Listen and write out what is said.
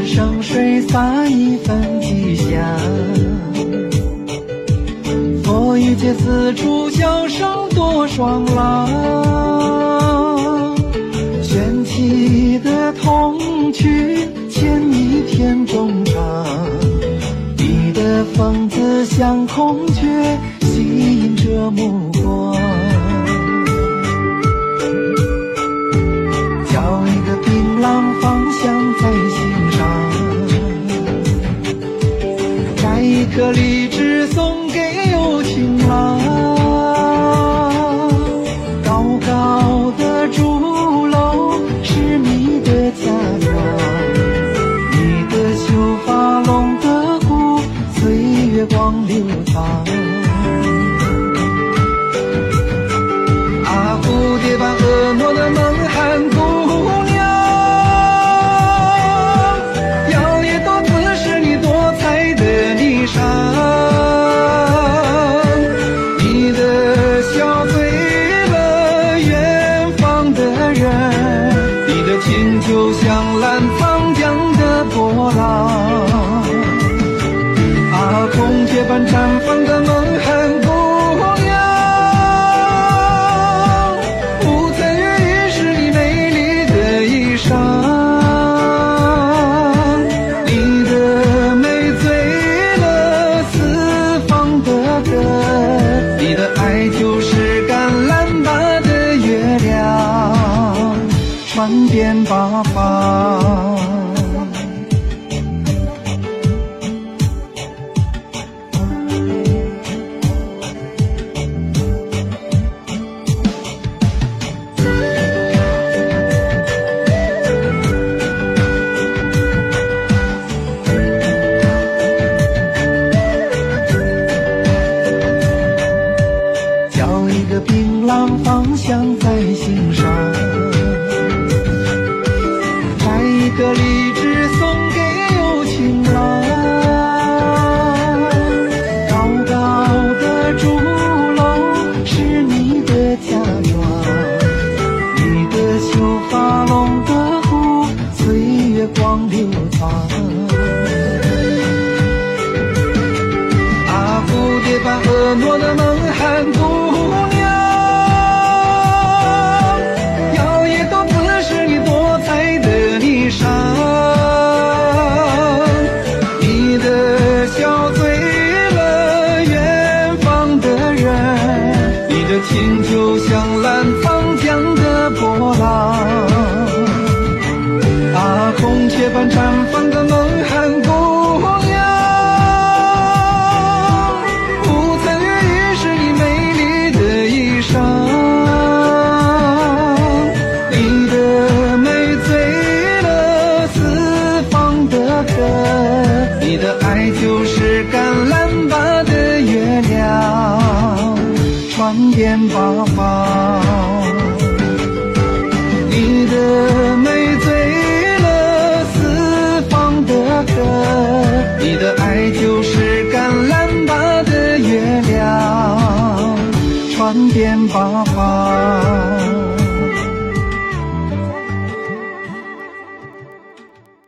山生水洒一份吉祥。佛语界四处笑声多爽朗，玄奇的童趣牵一天中长。你的风姿像孔雀，吸引着目光。交一个槟榔芳香在心上，摘一颗荔枝送给有情郎。高高的竹楼是你的家庄，你的秀发龙的骨，岁月光流淌。啊，蝴蝶般婀娜的蒙汗姑娘，摇曳多姿是你多彩的霓裳。你的笑醉了远方的人，你的情就像澜沧江的波浪。啊，孔雀般绽放的蒙汗姑娘，不曾越狱是你美丽的衣裳。你的美醉了四方的歌，你的爱就是橄榄般的月亮，传遍八方。交一个槟榔芳香在心上，摘一颗荔枝送给有情郎。高高的竹楼是你的家庄，你的秀发龙的骨，岁月光流淌。啊，蝴蝶般婀娜的蒙汗姑娘，摇曳多姿是你多彩的霓裳。你的笑醉了远方的人，你的情就像澜沧江的波浪。啊，孔雀般绽放的蒙汗姑娘，不曾越狱是你美丽的衣裳。你的美醉了四方的歌，你的爱就是橄榄般的月亮，传遍八方。你的美醉了四方的歌，你的爱就是橄榄般的月亮，传遍八